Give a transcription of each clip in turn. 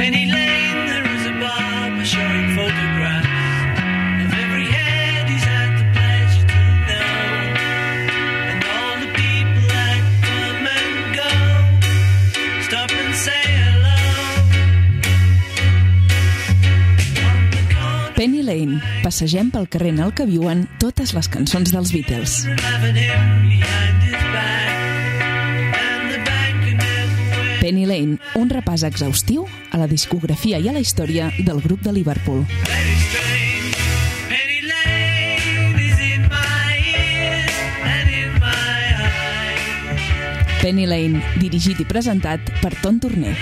Penny Lane, there is a barber showing photographs of every head he's had the pleasure to know, and all the people that come and go stop and say hello. Penny Lane, passegem pel carrer en el que viuen totes les cançons dels Beatles. Penny Lane, un repàs exhaustiu a la discografia i a la història del grup de Liverpool. Penny Lane, dirigit i presentat per Ton Torner.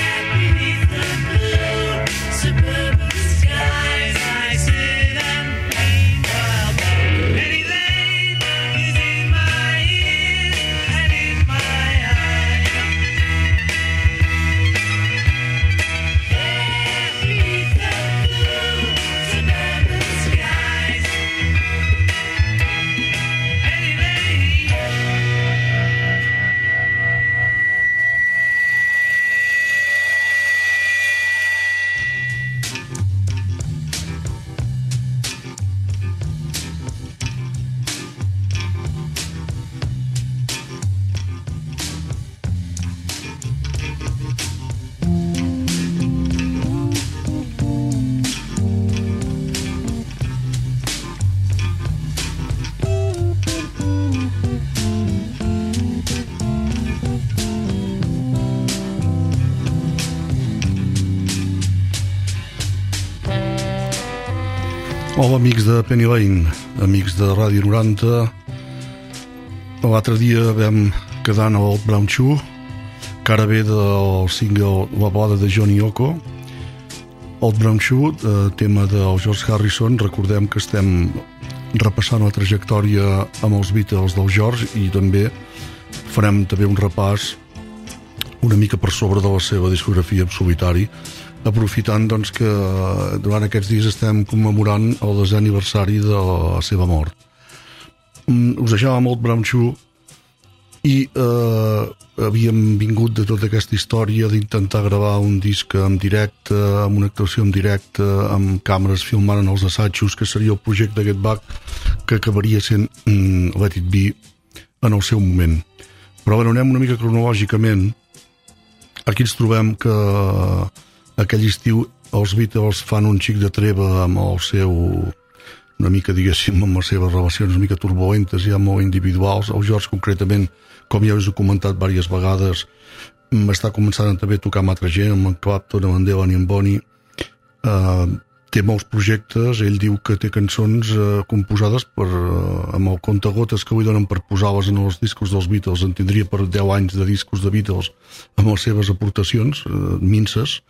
Hola, amics de Penny Lane, amics de Ràdio 90. L'altre dia vam quedar en el Brown Shoe, que ara ve del single La balada de Johnny Yoko. Old Brown Shoe, tema del George Harrison. Recordem que estem repassant la trajectòria amb els Beatles del George i també farem també un repàs una mica per sobre de la seva discografia en solitari, aprofitant doncs, que durant aquests dies estem commemorant el 10è aniversari de la seva mort. Us deixàvem Old Brown Shoe i havíem vingut de tota aquesta història d'intentar gravar un disc en directe, amb una actuació en directe, amb càmeres filmant en els assajos, que seria el projecte aquest back que acabaria sent Let It Be en el seu moment. Però bueno, anem una mica cronològicament. Aquí ens trobem que aquell estiu els Beatles fan un xic de treva amb el seu, una mica, diguéssim, amb les seves relacions una mica turbulentes i molt individuals. El George, concretament, com ja us he comentat diverses vegades, està començant també a tocar amb altra gent, amb en Clapton, amb en Dylan i en Bonnie. Té molts projectes, ell diu que té cançons composades amb el comptagotes que li donen per posar-les en els discos dels Beatles. En tindria per 10 anys de discos de Beatles amb les seves aportacions minces.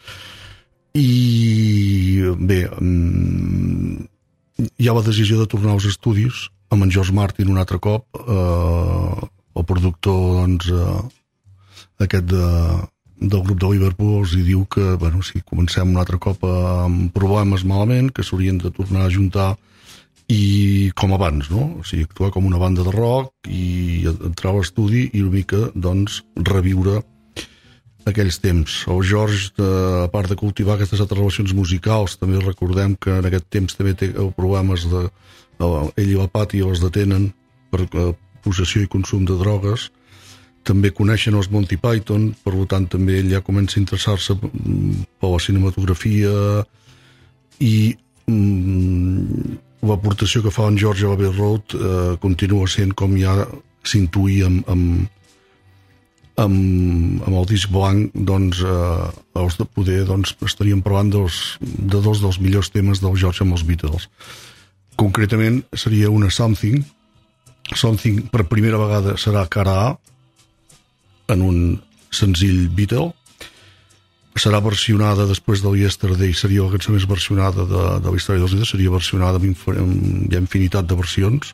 I bé, hi ha la decisió de tornar als estudis amb en George Martin un altre cop, el productor doncs, aquest del grup de Liverpool els diu que bueno, si comencem un altre cop amb problemes malament, que s'haurien de tornar a juntar i com abans, no? O sigui, actuar com una banda de rock i entrar a l'estudi i una mica doncs, reviure aquells temps. El George, a part de cultivar aquestes altres relacions musicals, també recordem que en aquest temps també té problemes ell i la Patty els detenen per possessió i consum de drogues. També coneixen els Monty Python, per tant també ell ja comença a interessar-se per la cinematografia i l'aportació que fa en George a l'Abbey Road continua sent com ja s'intuïa amb el disc blanc, doncs els de poder doncs, estaríem parlant de dos dels millors temes del George amb els Beatles. Concretament seria una Something per primera vegada serà cara A en un senzill Beatle, serà versionada després del Yesterday, seria la cançó més versionada de la història dels Beatles, seria versionada amb infinitat de versions.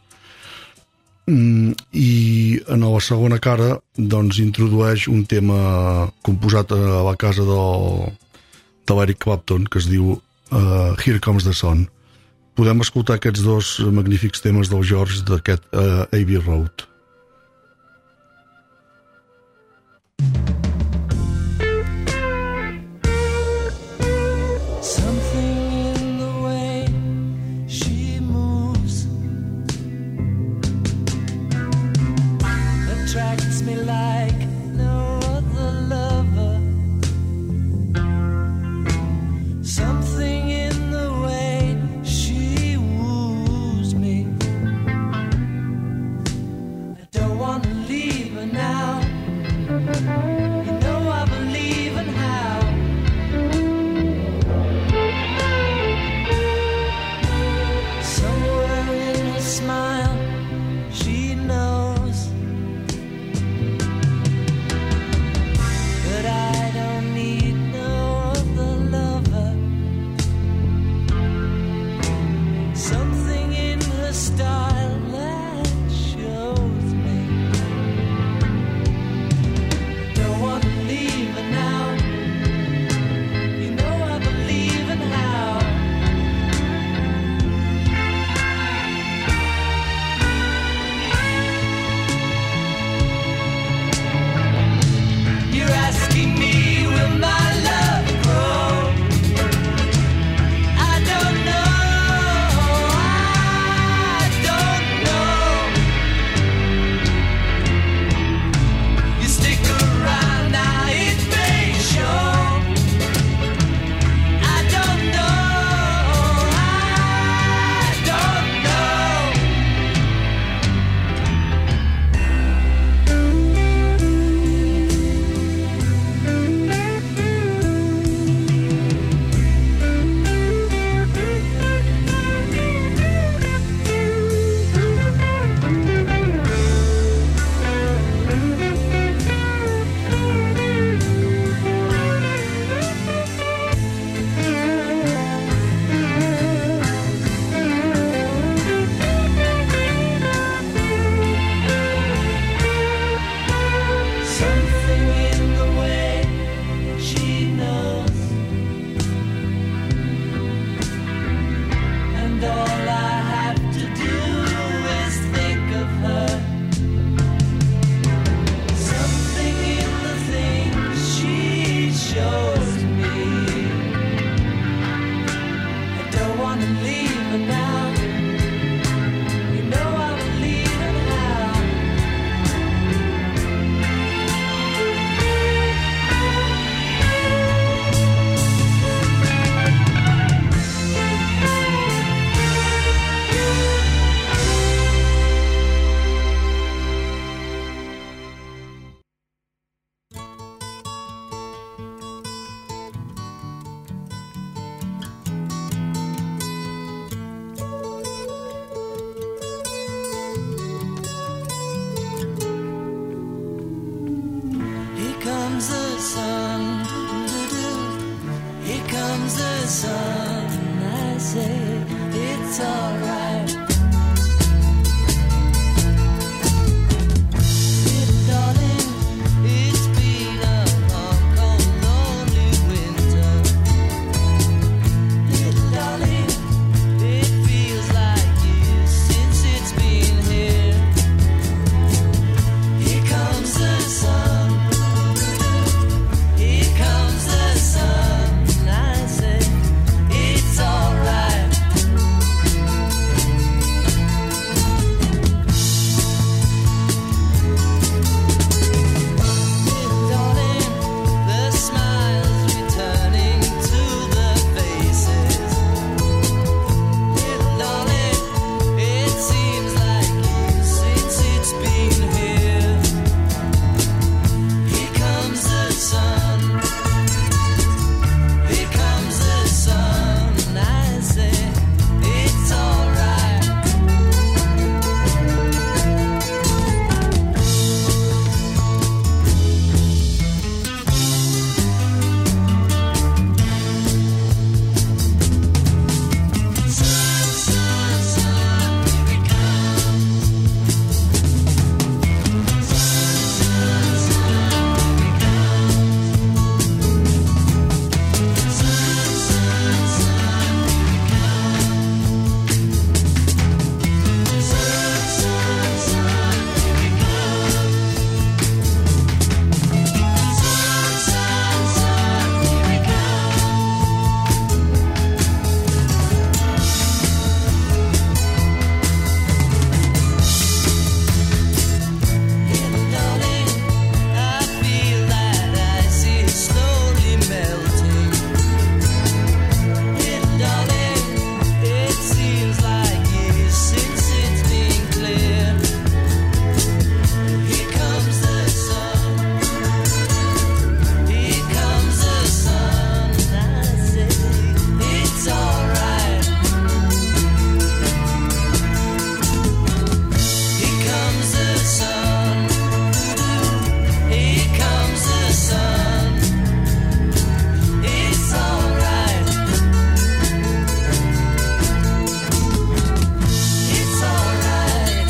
I en la segona cara doncs introdueix un tema composat a la casa de l'Eric Clapton que es diu Here Comes the Sun. Podem escoltar aquests dos magnífics temes del George d'aquest Abbey Road. comes the sun, I say it's alright. Little darling, it's been a long, cold, lonely winter. Little darling, it feels like years since it's been here. Here comes the sun. Here comes the sun, I say it's alright. Little darling, the smiles returning to the faces. Little darling, it seems like years since it's been here. Here comes the sun. Here comes the sun, I say it's alright. Sun, sun, sun, here it comes. Sun, sun, sun, here it comes. Sun, sun, sun, here it comes. Sun, sun, sun, here it comes. Sun, sun, sun, here it Little darling, I feel that ice is slowly melting. Little darling, it seems like years since it's been clear. Here comes the sun. Here comes the sun, I say it's alright. Here comes the sun. Here comes the sun. It's alright. It's alright.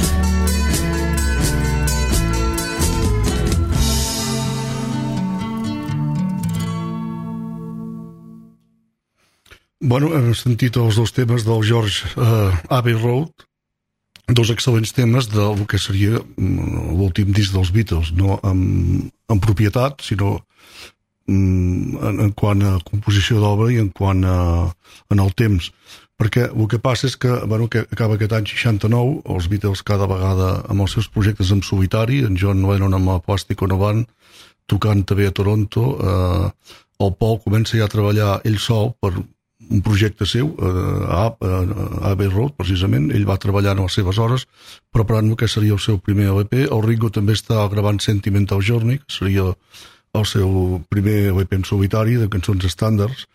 Bueno, hem sentit els dos temes del George Abbey Road, dos excel·lents temes del que seria l'últim disc dels Beatles, no en propietat, sinó en quant a composició d'obra i en quant a en el temps. Perquè el que passa és que, bueno, que acaba aquest any 69, els Beatles cada vegada amb els seus projectes en solitari, en John Lennon amb la Plastic Ono Band, tocant també a Toronto, el Paul comença ja a treballar ell sol per un projecte seu, a Abbey Road, precisament. Ell va treballant a les seves hores, preparant el que seria el seu primer LP. El Ringo també està gravant Sentimental Journey, que seria el seu primer LP en solitari de cançons estàndards.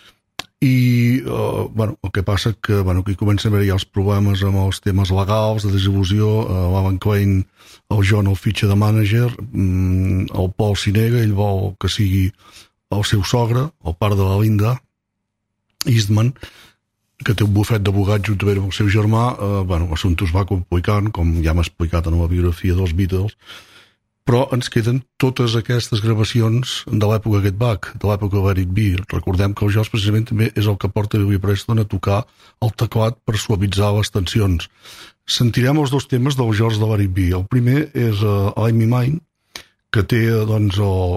I bueno, el que passa que, bueno, que comencen a haver ja els problemes amb els temes legals, de desil·lusió. L'Alan Klein, el John el fitxa de mànager, el Paul s'hi nega, ell vol que sigui el seu sogre, el pare de la Linda Eastman, que té un bufet d'abogats juntament amb el seu germà. Bueno, l'assumpte es va complicant, com ja m'ha explicat en la biografia dels Beatles, però ens queden totes aquestes gravacions de l'època Get Back, de l'època Let It Be. Recordem que el George precisament també és el que porta Billy Preston a tocar el teclat per suavitzar les tensions. Sentirem els dos temes del George de Let It Be. El primer és I'm Me Mine, que té doncs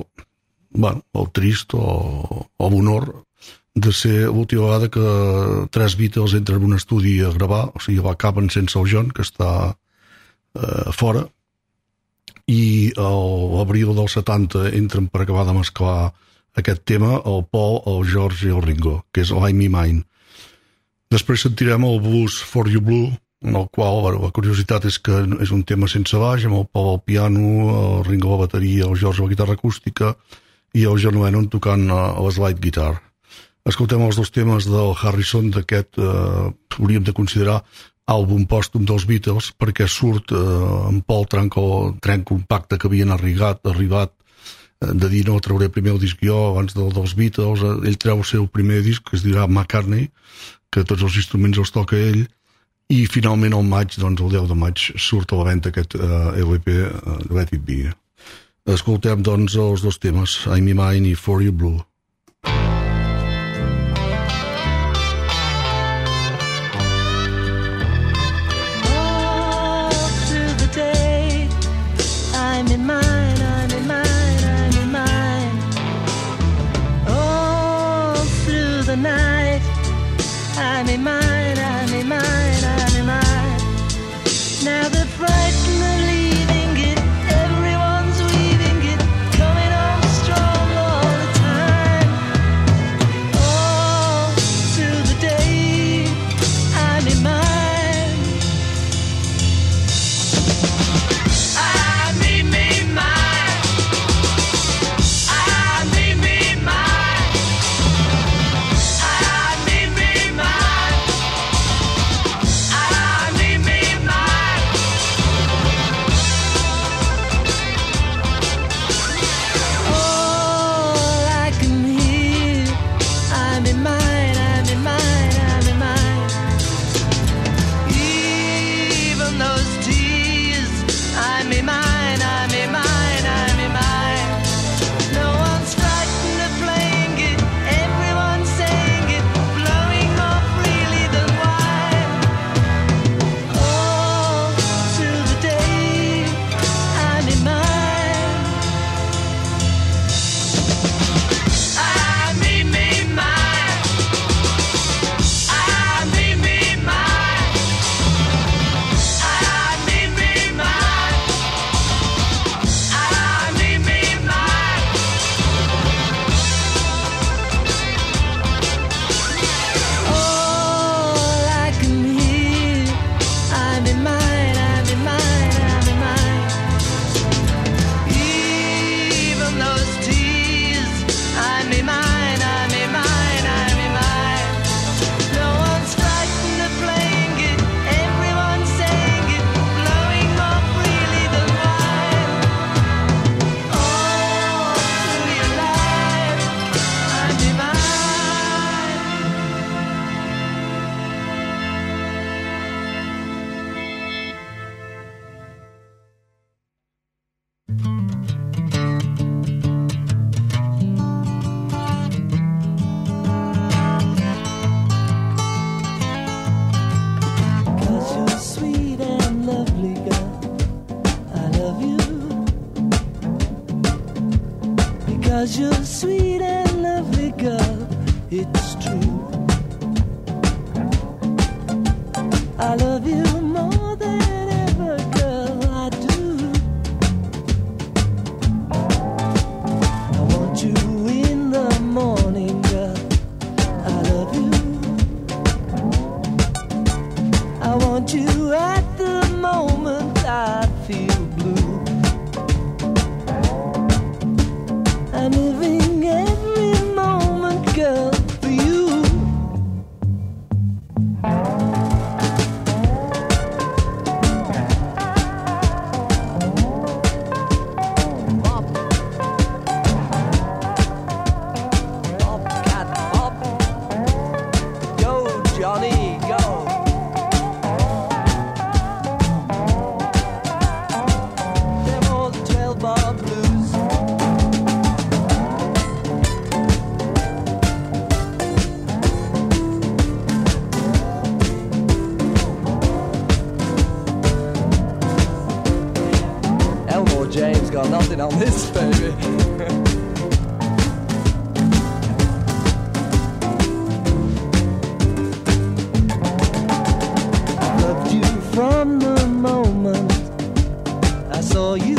el trist o l'honor de ser l'última vegada que tres Beatles entren en un estudi a gravar, o sigui, l'acaben sense el John, que està fora, i a l'abril del 70 entren per acabar de mesclar aquest tema el Paul, el George i el Ringo, que és l'I'm Me Mine. Després sentirem el Blues for You Blue, en el qual la curiositat és que és un tema sense baix, amb el Paul al piano, el Ringo a la bateria, el George a la guitarra acústica i el John Lennon tocant a la slide guitar. Escoltem els dos temes del Harrison d'aquest, hauríem de considerar àlbum pòstum dels Beatles, perquè surt en Paul trenca un pacte que havien arribat de dir no, trauré primer el disc jo abans dels Beatles. Ell treu el seu primer disc, que es dirà McCartney, que tots els instruments els toca ell, i finalment al maig, doncs el 10 de maig surt a la venda aquest LP, Let It Be. Escoltem doncs els dos temes, I'm in Mine i For You Blue. I'm in mine, I'm in mine, I'm in mine. All through the night, I'm in mine, I'm in mine, I'm in mine. Now the frightened are leaving it, everyone's weaving it, coming on strong all the time. All through the day, I'm in mine. Because you're sweet and lovely, girl, it's true. I love you more than ever, girl, I do. I want you in the morning, girl, I love you. I want you at the moment I feel blue. I'm living every moment, girl, for you. Bop, bop, cat, bop. Go, Johnny, go. Them old 12-bar blues. James got nothing on this, baby. I loved you from the moment I saw you.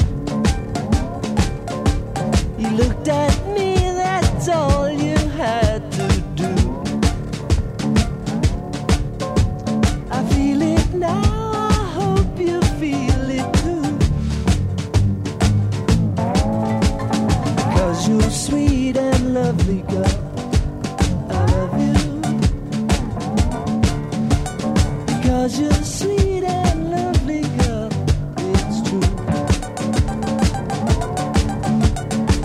You looked at me, that's all you had to do. I feel it now, I hope you feel it too. You're sweet and lovely, girl, I love you. Because you're sweet and lovely, girl, it's true.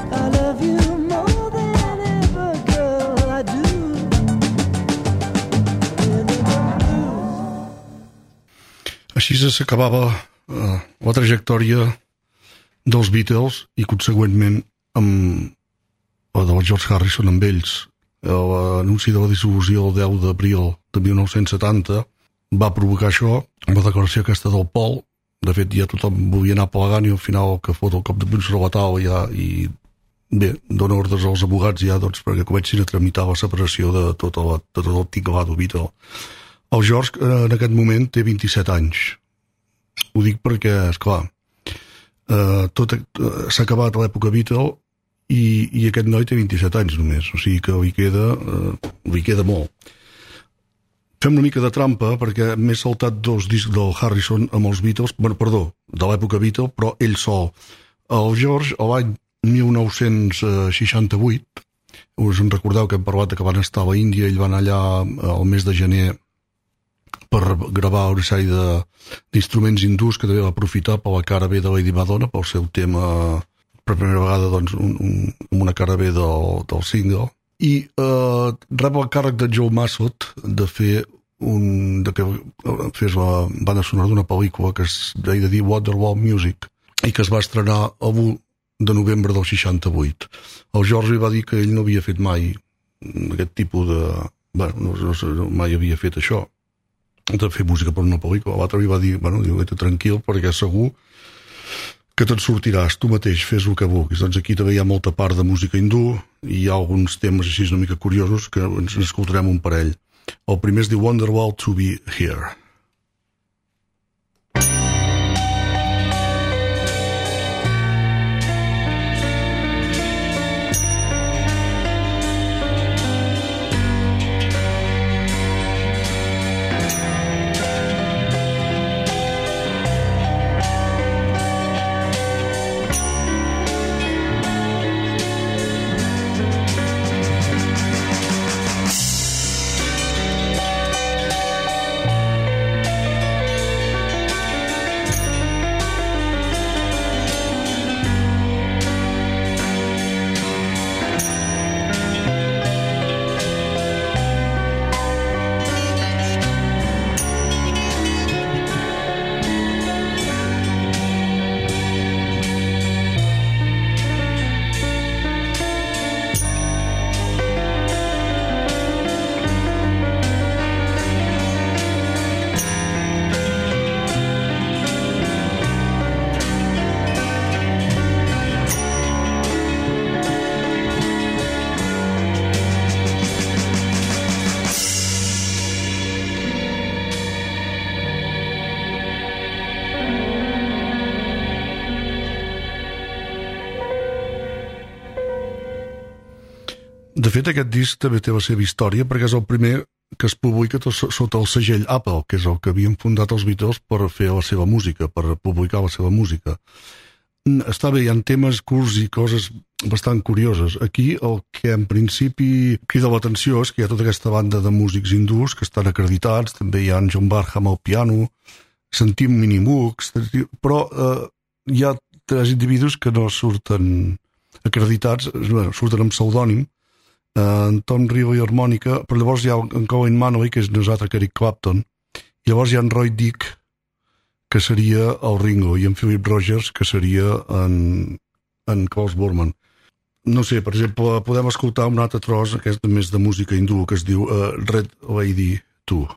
Així s'acabava la trajectòria dels Beatles i consegüentment amb la del George Harrison amb ells. L'anunci de la dissolució el 10 d'abril de 1970 va provocar això, la declaració aquesta del Paul. De fet, ja tothom volia anar plegant i al final que fot el cop de puny sobre la taula ja, i bé, dona ordres als abogats ja perquè comencin a tramitar la separació de tot el tinglado Beatle. El George en aquest moment té 27 anys. Ho dic perquè, esclar, s'ha acabat l'època Beatle i aquest noi té 27 anys només, o sigui que li queda molt. Fem una mica de trampa perquè m'he saltat 2 discs del Harrison amb els Beatles, de l'època Beatle, però ell sol. El George, l'any 1968, us en recordeu que hem parlat que van estar a l'Índia, ell van allà al mes de gener per gravar una sèrie d'instruments hindús que també va aprofitar per la cara B de Lady Madonna, pel seu tema, per primera vegada doncs, amb una cara B del single, i rep el càrrec de Joe Massot de fer que fes la banda sonora d'una pel·lícula que es deia dir Wonderwall Music i que es va estrenar el 1 de novembre del 68. El George va dir que ell no havia fet mai aquest tipus de... mai havia fet això, de fer música per una pel·lícula. L'altre li va dir, diu-te tranquil perquè segur que te'n sortiràs, tu mateix, fes el que vulguis. Doncs aquí també hi ha molta part de música hindú i hi ha alguns temes així una mica curiosos que ens escoltarem un parell. El primer es diu Wonderwall to be here. De fet, aquest disc també té la seva història perquè és el primer que es publica sota el segell Apple, que és el que havien fundat els Beatles per fer la seva música, per publicar la seva música. Està bé, hi ha temes curts i coses bastant curioses. Aquí el que en principi crida l'atenció és que hi ha tota aquesta banda de músics hindús que estan acreditats, també hi ha en John Barham al piano, sentim Minimooks, però hi ha 3 individus que no surten acreditats, surten amb pseudònim, en Tom Riley harmònica, però llavors hi ha en Colin Manley, que és nosaltres que Eric Clapton, i llavors hi ha en Roy Dick, que seria el Ringo, i en Philip Rogers, que seria en Klaus Bormann. No sé, per exemple, podem escoltar un altre tros, aquest més de música hindú, que es diu Red Lady 2.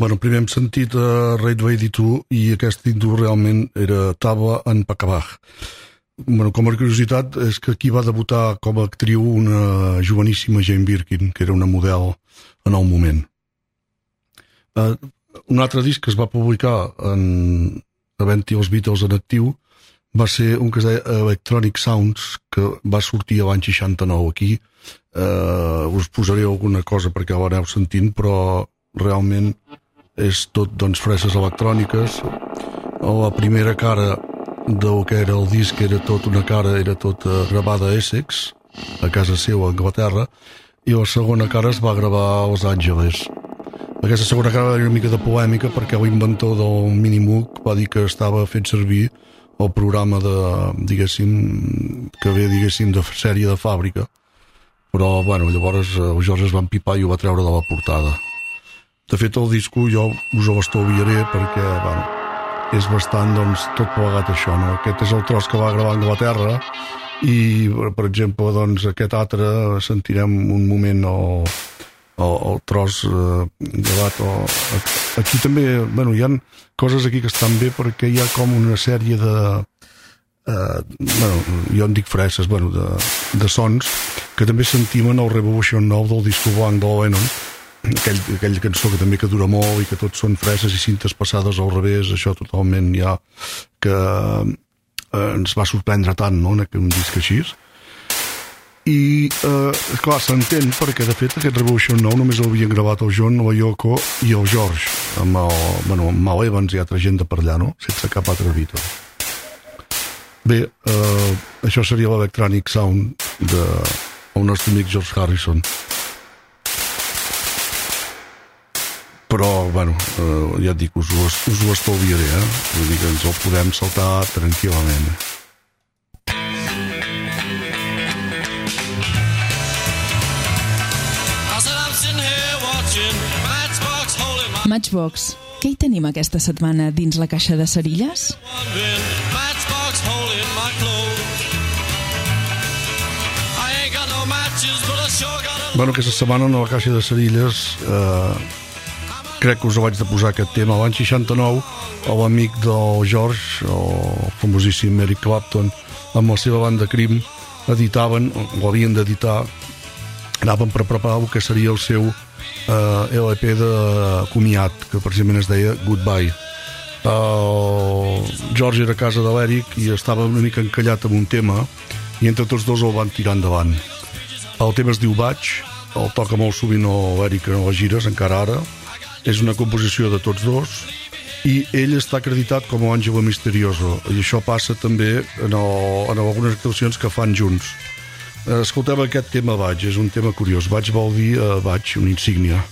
Bueno, primer hem sentit Raid Ready 2 i aquest intro realment estava en Pacabaj. Bueno, com a curiositat és que aquí va debutar com a actriu una joveníssima Jane Birkin, que era una model en el moment. Un altre disc que es va publicar havent-hi els Beatles en actiu va ser un que es deia Electronic Sounds, que va sortir l'any 69 aquí. Us posaré alguna cosa perquè ho aneu sentint, però realment és tot, doncs, freses electròniques. La primera cara del que era el disc era tot una cara, era tot gravada a Essex, a casa seva, a Anglaterra, i la segona cara es va gravar a Los Angeles. Aquesta segona cara era una mica de polèmica perquè l'inventor del Minimoog va dir que estava fent servir el programa de, diguéssim, que ve, diguéssim, de sèrie de fàbrica, però, bueno, llavors el George es va empipar i ho va treure de la portada. De fet, el disco jo us l'estalviaré perquè, bueno, és bastant, doncs, tot plegat això, no? Aquest és el tros que va gravar a Anglaterra i, per exemple, doncs, aquest altre sentirem un moment el tros gravat. Aquí també, bueno, hi ha coses aquí que estan bé perquè hi ha com una sèrie de, bueno, jo en dic freses, bueno, de sons que també sentim en el Revolution 9 del disco blanc de Lennon, aquella cançó que també que dura molt i que tot són freses i cintes passades al revés, això totalment ja que ens va sorprendre tant, no?, en un disc així. I clar, s'entén perquè de fet aquest Revolution 9 només l'havien gravat el John, la Yoko i el George amb Mal Evans i altra gent de per allà, no?, sense cap altre Beatle. Bé, això seria l'Electronic Sound del nostre amic George Harrison. Però, bueno, ja et dic, us ho estalviaré, vull dir que ens el podem saltar tranquil·lament. Matchbox, què hi tenim aquesta setmana dins la caixa de cerilles? Bueno, aquesta setmana en la caixa de cerilles crec que us vaig de posar aquest tema. L'any 69, l'amic del George, el famosíssim Eric Clapton, amb la seva banda Cream, editaven, o havien d'editar, anaven per preparar el que seria el seu LP de comiat, que precisament es deia Goodbye. El George era a casa de l'Eric i estava una mica encallat amb un tema i entre tots dos el van tirar endavant. El tema es diu Vaig, el toca molt sovint l'Eric en les gires, encara ara. És una composició de tots dos i ell està acreditat com a Angelo Misterioso i això passa també en algunes actuacions que fan junts. Escoltem aquest tema Vaig, és un tema curiós. Vaig vol dir Vaig, una insígnia.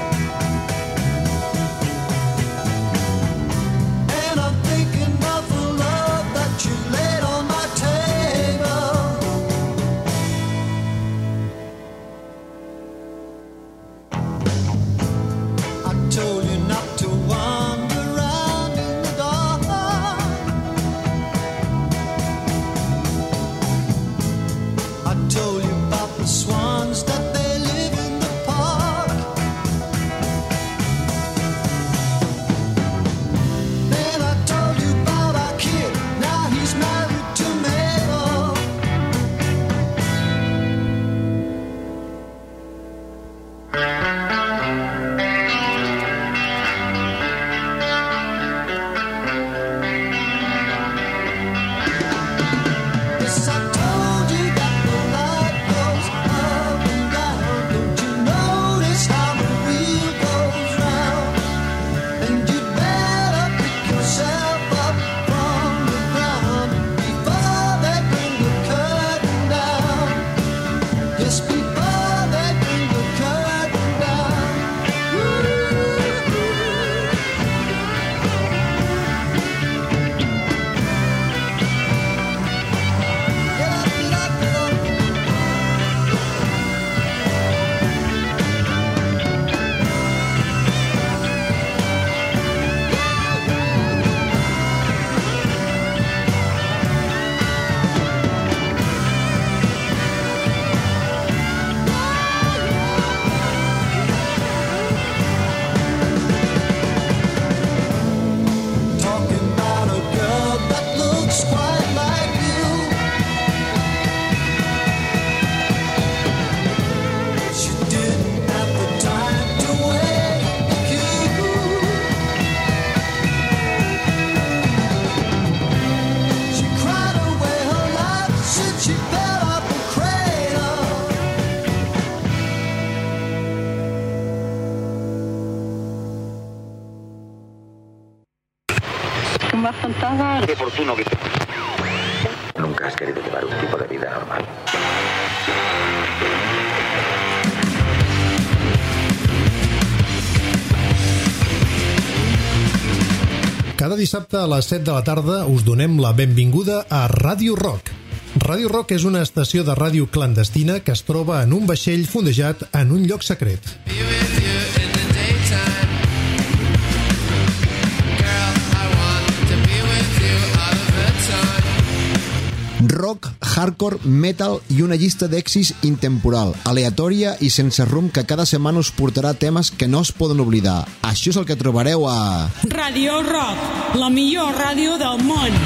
And I'm thinking of the adelantada. Qué oportuno que... Nunca has querido llevar un tipo de vida normal. Cada dissabte a les 7 de la tarda us donem la benvinguda a Ràdio Rock. Ràdio Rock és una estació de ràdio clandestina que es troba en un vaixell fondejat en un lloc secret. Rock, hardcore, metal i una llista d'èxits intemporal, aleatòria i sense rumb que cada setmana us portarà temes que no es poden oblidar. Això és el que trobareu a... Ràdio Rock, la millor ràdio del món.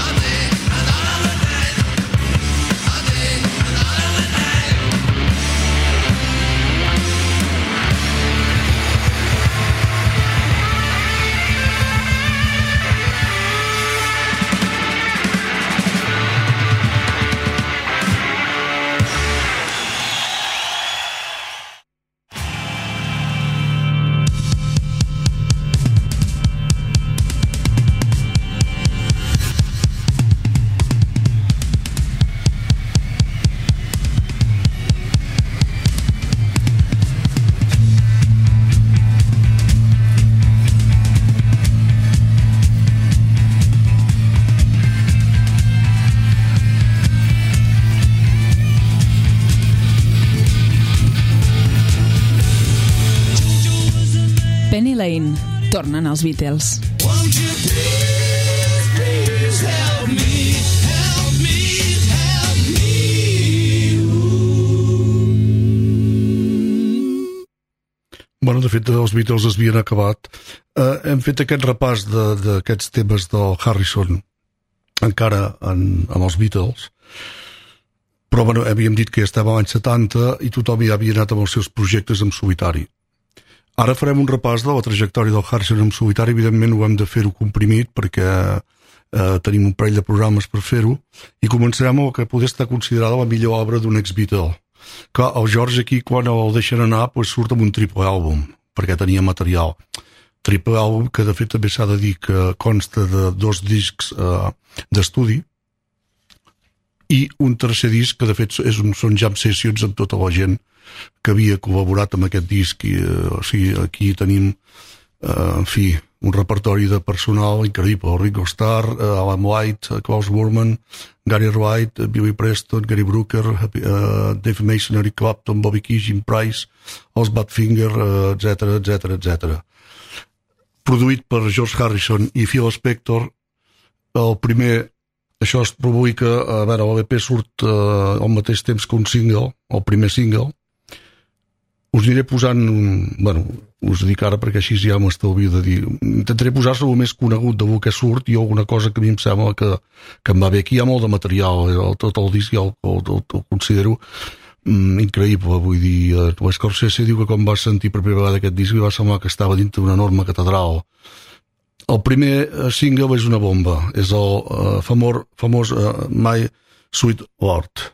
Penny Lane, tornen els Beatles. Bueno, de fet, els Beatles es havien acabat. Hem fet aquest repàs d'aquests temes del Harrison encara amb els Beatles, però bueno, havíem dit que ja estava a l'any 70 i tothom ja havia anat amb els seus projectes en solitari. Ara farem un repàs de la trajectòria del Harrison en solitari. Evidentment ho hem de fer-ho comprimit perquè tenim un parell de programes per fer-ho, i començarem amb el que pot estar considerada la millor obra d'un ex-Beatle. Clar, el George aquí, quan el deixen anar, pues, surt amb un triple àlbum, perquè tenia material. Triple àlbum que de fet també s'ha de dir que consta de 2 discs d'estudi i un tercer disc que de fet són jam sessions amb tota la gent que havia col·laborat amb aquest disc. O sigui, aquí tenim en fi, un repertori de personal increïble: Ringo Starr, Alan White, Klaus Voormann, Gary Wright, Billy Preston, Gary Brooker, Dave Mason, Eric Clapton, Bobby Keys, Jim Price, els Badfinger, etc. Produït per George Harrison i Phil Spector. El primer, això es publica, a veure, l'LP surt al mateix temps que un single, el primer single. Us aniré posant, bueno, us dic ara perquè així ja m'estalvio de dir, intentaré posar-se el més conegut del que surt i alguna cosa que a mi em sembla que em va bé. Aquí hi ha molt de material, tot el disc ja el considero increïble, vull dir, Scorsese diu que quan va sentir per primera vegada aquest disc li va semblar que estava dintre d'una enorme catedral. El primer single és una bomba, és el famós My Sweet Lord.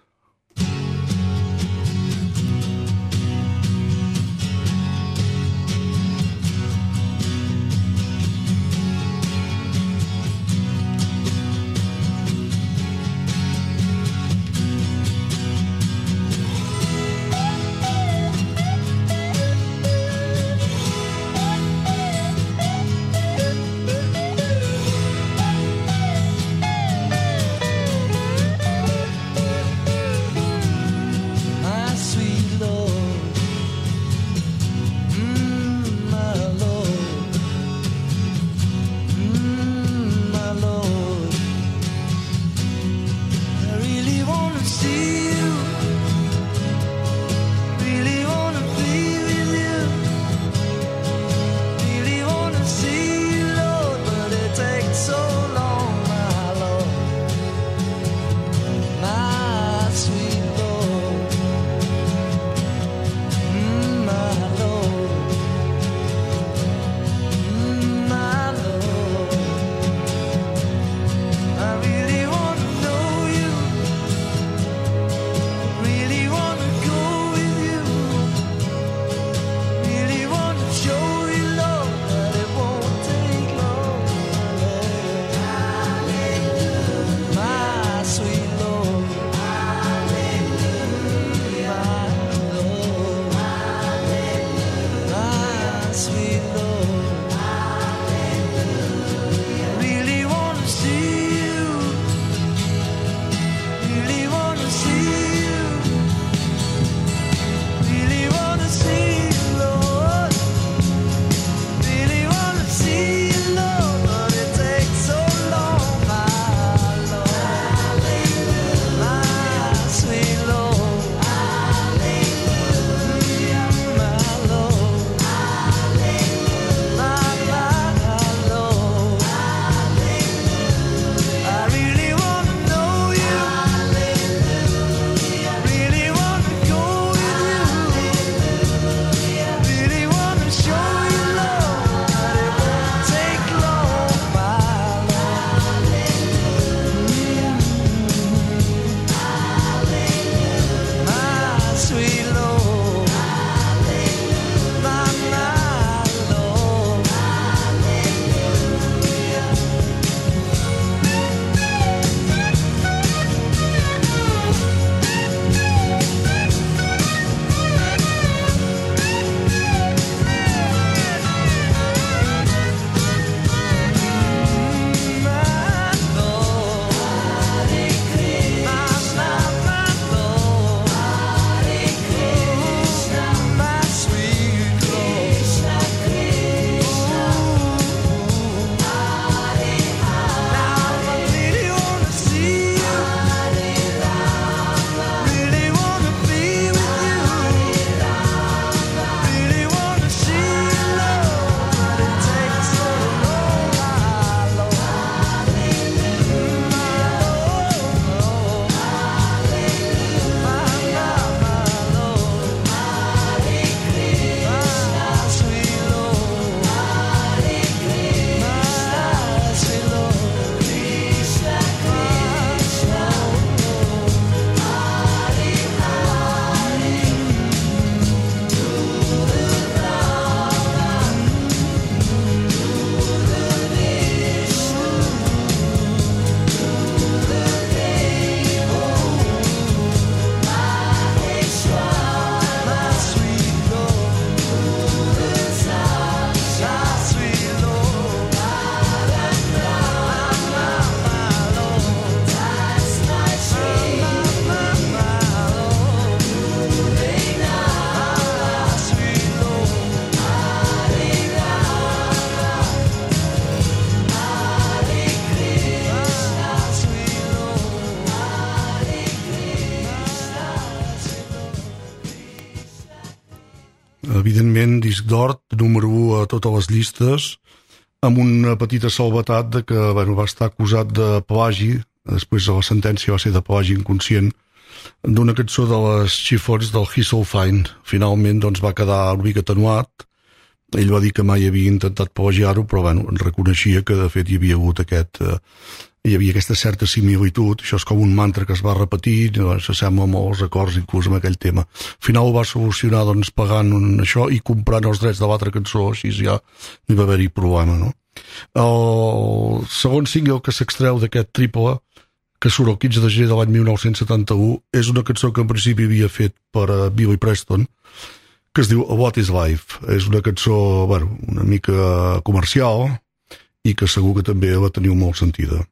Evidentment, disc d'or, número 1 a totes les llistes, amb una petita salvetat de que va estar acusat de plagi, després de la sentència va ser de plagi inconscient, d'una cançó de les Chiffons del He's So Fine. Finalment va quedar una mica atenuat. Ell va dir que mai havia intentat plagiar-ho, però reconeixia que de fet hi havia hagut hi havia aquesta certa similitud. Això és com un mantra que es va repetir, s'assembla molt als acords inclús amb aquell tema. Al final ho va solucionar pagant això i comprant els drets de l'altra cançó, així ja no hi va haver-hi problema, no? El segon single que s'extreu d'aquest triple, que surt el 15 de gener de l'any 1971, és una cançó que en principi havia fet per a Billy Preston, que es diu What is Life. És una cançó, una mica comercial i que segur que també la teniu molt sentida.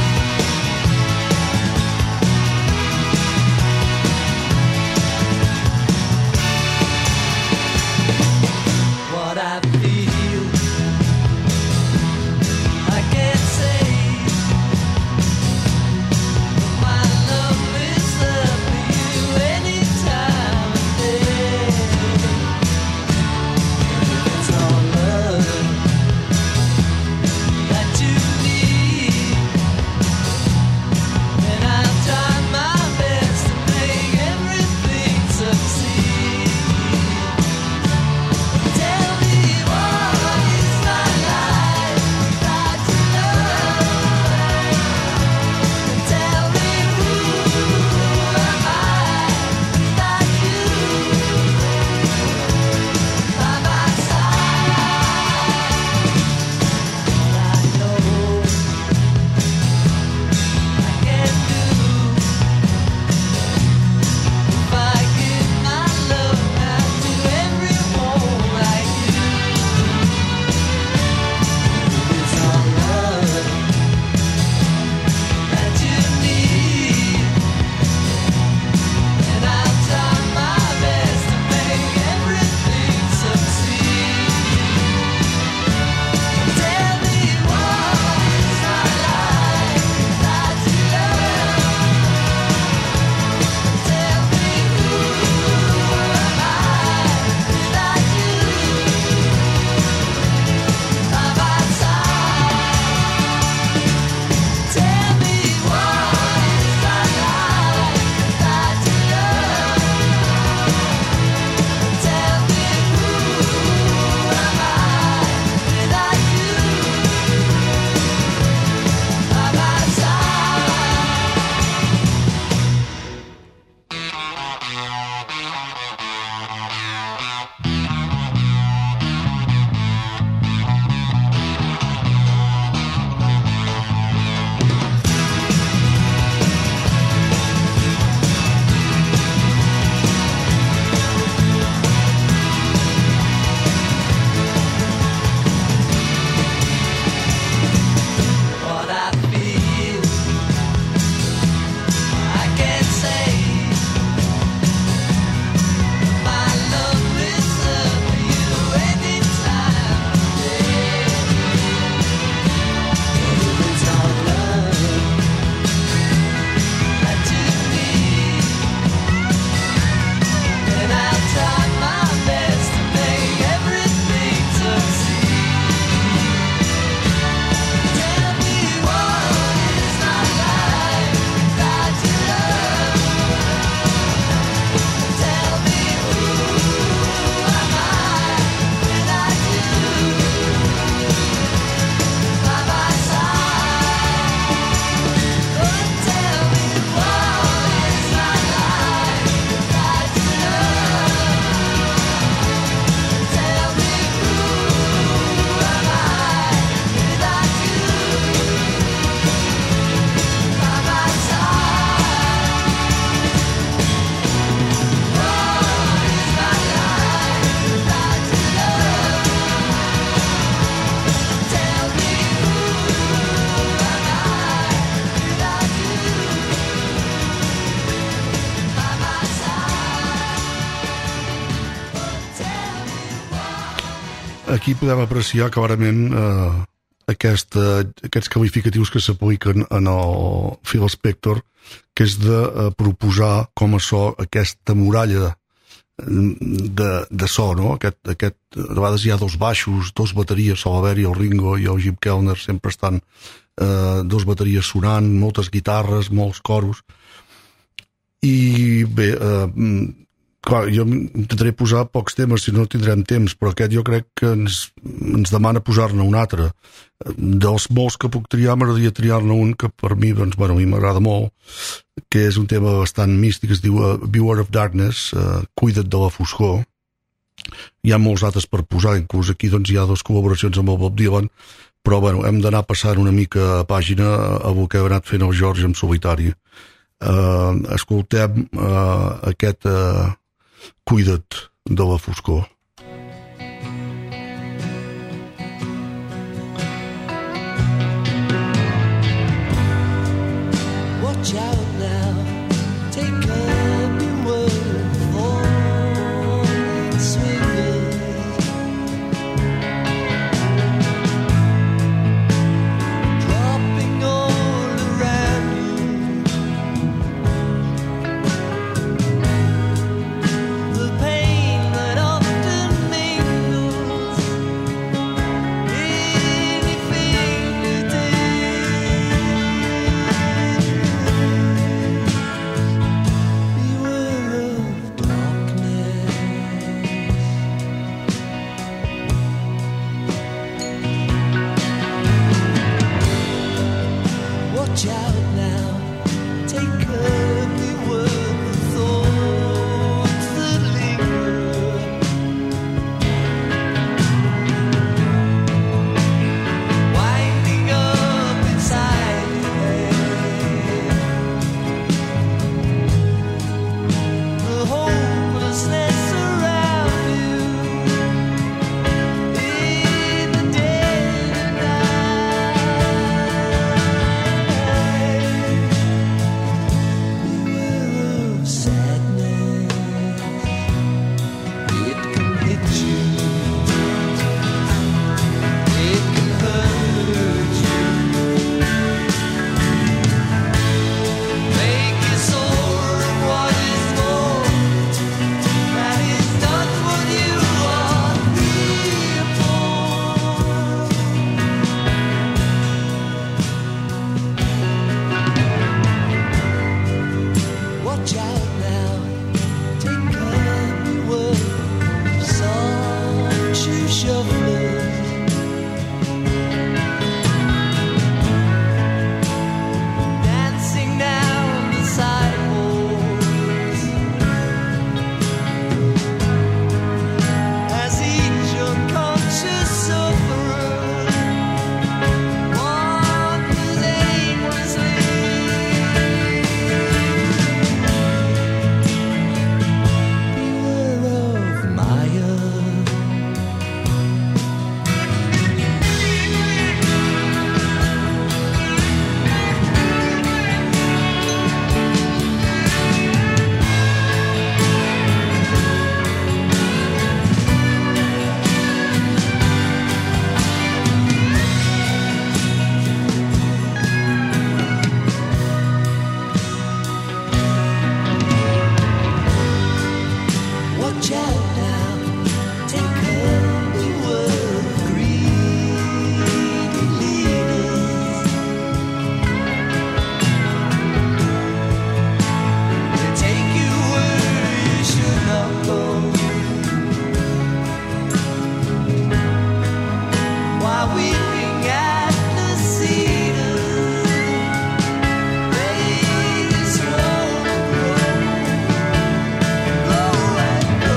aquí podem apreciar clarament aquests qualificatius que s'apliquen en el Phil Spector, que és de proposar com a so aquesta muralla de so, no? A vegades hi ha dos baixos, dos bateries, sol haver-hi el Ringo i el Jim Kellner, sempre estan dos bateries sonant, moltes guitarres, molts coros. I bé, clar, jo intentaré posar pocs temes, si no tindrem temps, però aquest jo crec que ens demana posar-ne un altre. Dels molts que puc triar, m'agradaria triar-ne un que per mi, doncs, bueno, a mi m'agrada molt, que és un tema bastant místic, es diu Beware of Darkness, Cuida't de la foscor. Hi ha molts altres per posar, inclús aquí doncs, hi ha dues col·laboracions amb el Bob Dylan, però bueno, hem d'anar passant una mica a pàgina a el que ha anat fent el George en solitari. Escoltem aquest Cuida't de la foscor. Watch out now, take up your word, falling swingers, dropping all around you. The pain that often mingles in your fingertips. Watch out now, take up the word, the thoughts that linger, winding up inside your head. The hopelessness around you in the dead of night. Beware of sadness, it can hit you, it can hurt you, make you sore, and what is more, that is not what you are here for. Watch out now, take up your word, soft shoe shufflers, dancing down the sidewalks, as each unconscious sufferer wanders aimlessly. Beware of Maya. Watch out now, take up the word, greedy leaders. They take you where you should not go, while weeping at the cedars, they slowly grow and go.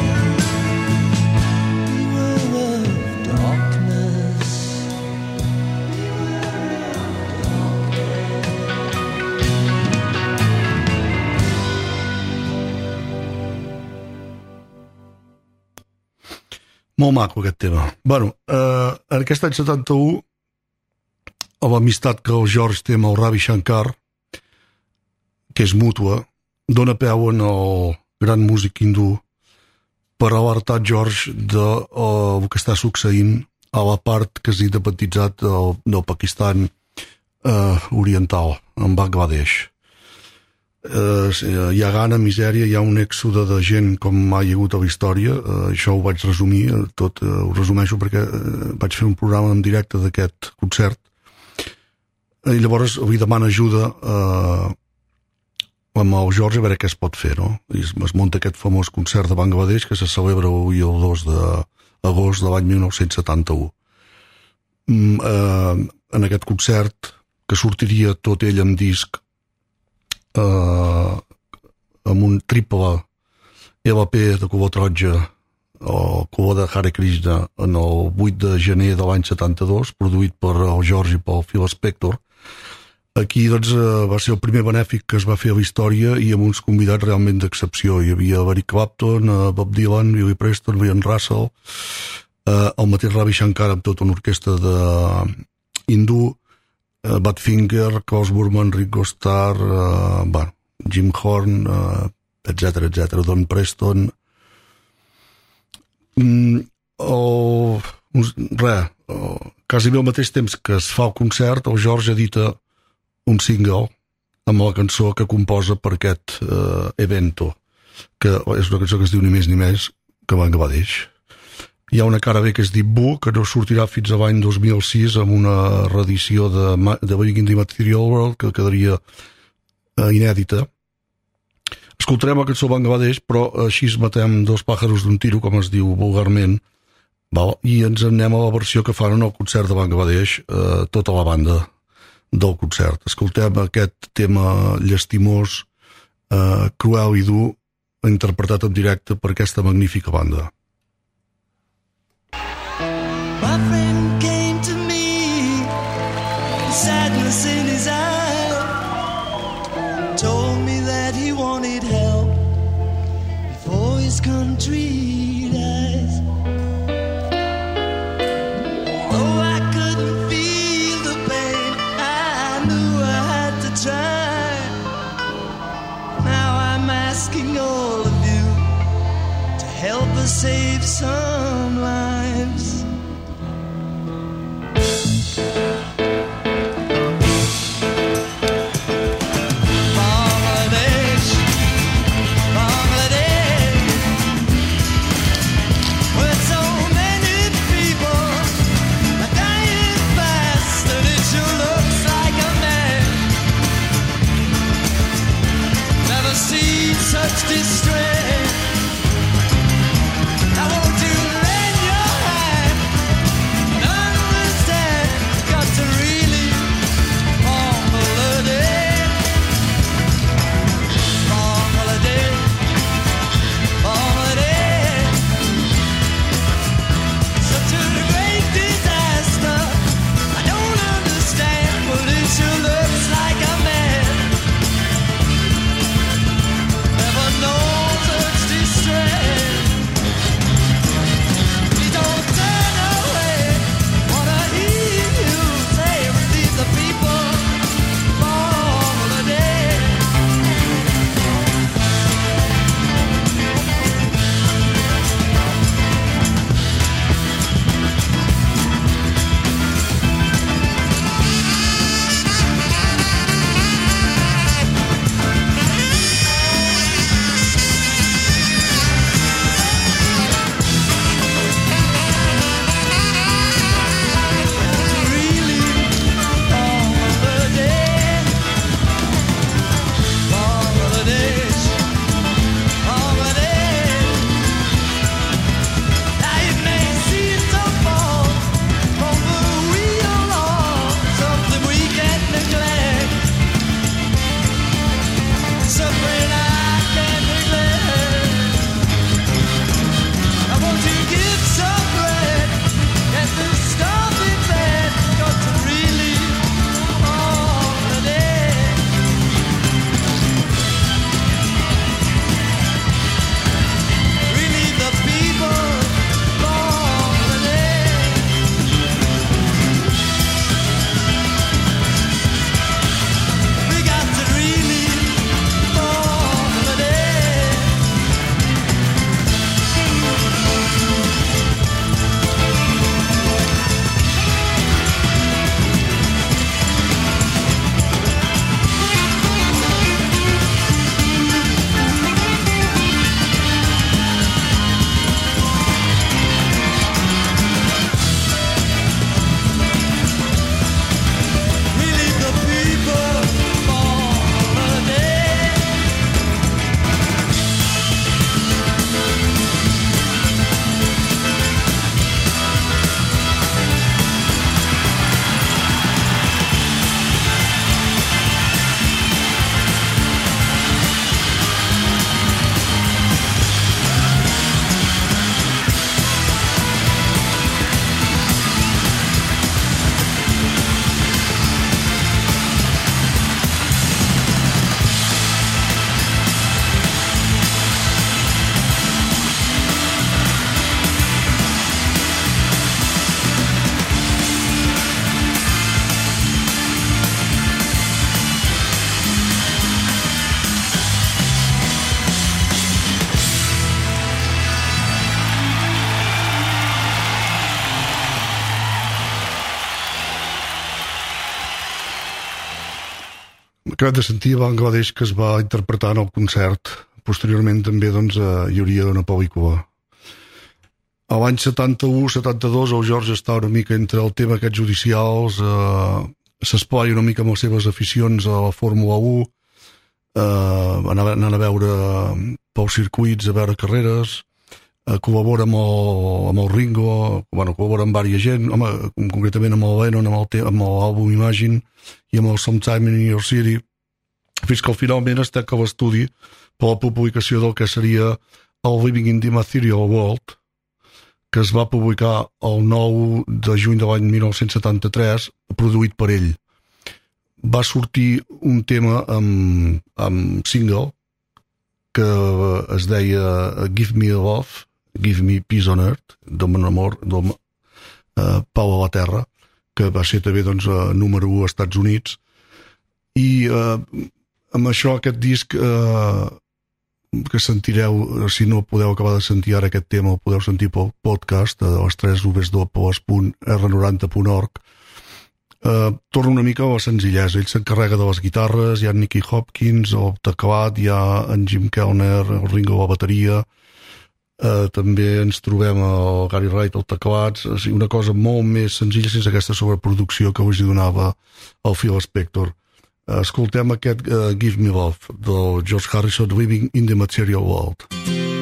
Beware of darkness. Molt maco aquest tema. Bueno, en aquest any 71, a l'amistat que el George té amb el Ravi Shankar, que és mútua, dona peu en el gran músic hindú per alertar George del que està succeint a la part que s'ha independitzat del Pakistan oriental, en Bangladesh. hi ha gana, misèria, hi ha un èxode de gent com mai hi ha hagut a la història. Això ho vaig resumir, tot ho resumeixo perquè vaig fer un programa en directe d'aquest concert, i llavors li demana ajuda amb el Jorge a veure què es pot fer, no? I es munta aquest famós concert de Bangladesh que se celebra avui el 2 d'agost de l'any 1971. En aquest concert, que sortiria tot ell amb disc, amb un triple LP de color taronja o color de Hare Krishna en el 8 de gener de l'any 72, produït per el George i pel Phil Spector. Aquí doncs, va ser el primer benèfic que es va fer a la història i amb uns convidats realment d'excepció. Hi havia Eric Clapton, Bob Dylan, Billy Preston, Brian Russell, el mateix Ravi Shankar amb tota una orquestra hindú, Badfinger, Klaus Burman, Ringo Starr, Jim Horn, etc. Don Preston. Quasi bé al mateix temps que es fa el concert, el George edita un single amb la cançó que composa per aquest evento, que és una cançó que es diu ni més ni més que Bangladesh. Hi ha una cara B que es diu Boo, que no sortirà fins a l'any 2006 amb una reedició de Big in the Material World, que quedaria inèdita. Escoltarem la cançó Bangladesh, però així matem dos pàjaros d'un tiro, com es diu vulgarment, i ens anem a la versió que fan en el concert de Bangladesh, tota la banda del concert. Escoltem aquest tema llastimós, cruel i dur, interpretat en directe per aquesta magnífica banda. My friend came to me, sadness in his eye, told me that he wanted help before his country dies. Though I couldn't feel the pain, I knew I had to try. Now I'm asking all of you to help us save some lives. Such distress. Now won't you lend your hand and understand? Got to really Bangladesh, Bangladesh, Bangladesh. Such a great disaster. I don't understand, but it sure looks like a man. Never know acabat de sentir Bangladesh, que es va interpretar en el concert. Posteriorment també doncs, hi hauria una pel·lícula. A l'any 71-72 el George està una mica entre el tema aquests judicials, s'esplaia una mica amb les seves aficions a la Fórmula 1, anant a veure pels circuits, a veure carreres, col·labora amb el Ringo, col·labora amb diversa gent, concretament amb el Lennon, amb l'àlbum Imagine i amb el Sometime in Your City, fins que finalment es tanca l'estudi per la publicació del que seria el Living in the Material World, que es va publicar el 9 de juny de l'any 1973, produït per ell. Va sortir un tema amb single que es deia Give Me Love, Give Me Peace on Earth, Dóna'm amor, Pau a la Terra, que va ser també doncs, número 1 als Estats Units. I amb això aquest disc que sentireu, si no podeu acabar de sentir ara aquest tema, el podeu sentir pel podcast a les 3 www.r90.org. Torna una mica a la senzillesa. Ell s'encarrega de les guitarres, hi ha Nicky Hopkins, el teclat, hi ha en Jim Kellner, el Ringo a la bateria, també ens trobem el Gary Wright al teclat, una cosa molt més senzilla sense aquesta sobreproducció que us hi donava el Phil Spector. Escoltem aquest Give Me Love del George Harrison, Living in the Material World.